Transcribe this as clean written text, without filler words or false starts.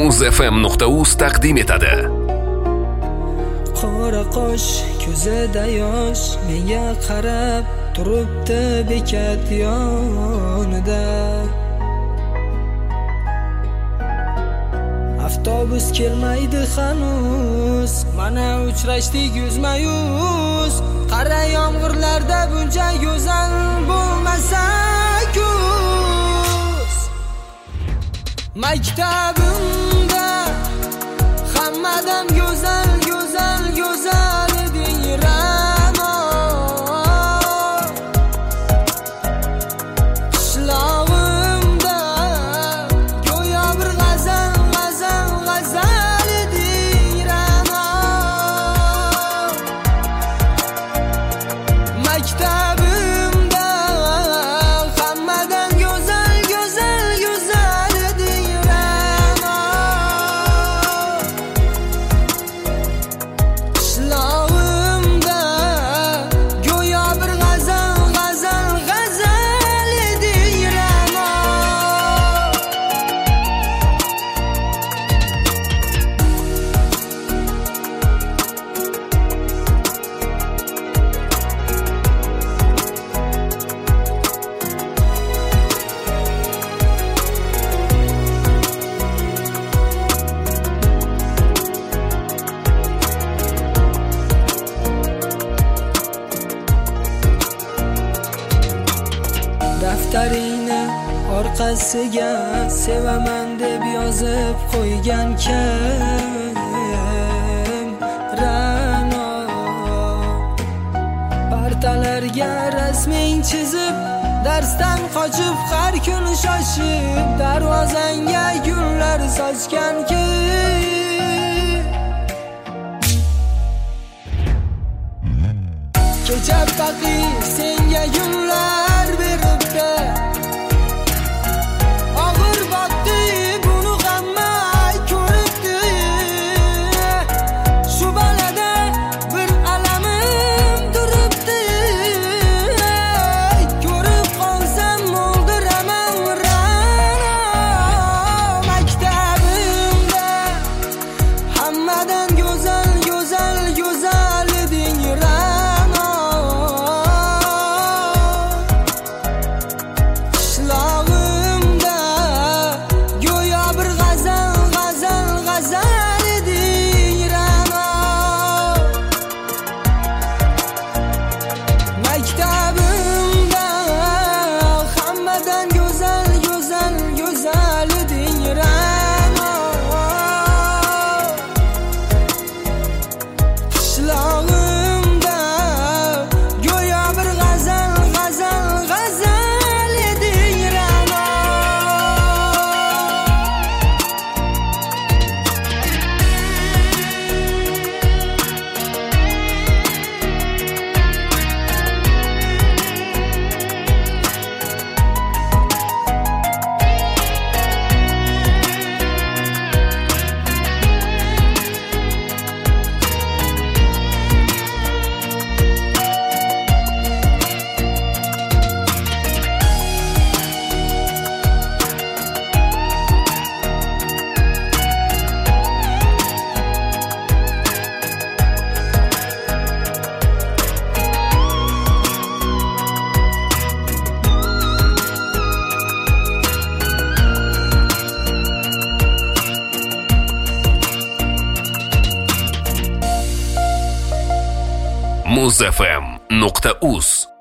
muzfm.uz taqdim etadi. Qora qosh, ko'zida yosh, menga qarab turibdi bekat yonida. Avtobus kelmaydi hanuz, mana uchrashdik yuzma-yuz. Qara yomg'irlarda buncha go'zal bo'lmasa kuz. Maktabimda hammadan go'zal, go'zal, go'zal eding Ra'no. Qishlog'imda go'yo bir g'azal, g'azal, g'azal eding Ra'no. Maktabimda hammadan go'zal, go'zal, go'zal eding Ra'no. Qishlog'imda go'yo bir g'azal, g'azal, g'azal eding Ra'no. Daftaringni orqasiga sevaman deb yozib qo'ygan kim Ra'no. Partalarga rasming chizib, darsdan qochib har kuni shoshib, darvozangga gullar sochgan kim? Kecha faqir senga gullar beribdi, og'ir botdi buni hamma ko'ribdi. Shu balada bir alamim turibdi, ko'rib qolsam mo'ldiraman Ra'no. Maktabimda hammadan go'zal, go'zal, go'zal eding Ra'no. Qishlog'imda go'yo bir g'azal, g'azal, g'azal eding Ra'no. Maktabimda hammadan go'zal, go'zal, go'zal eding Ra'no. Qishlog'imda go'yo bir g'azal, g'azal, g'azal eding Ra'no. muzfm.uz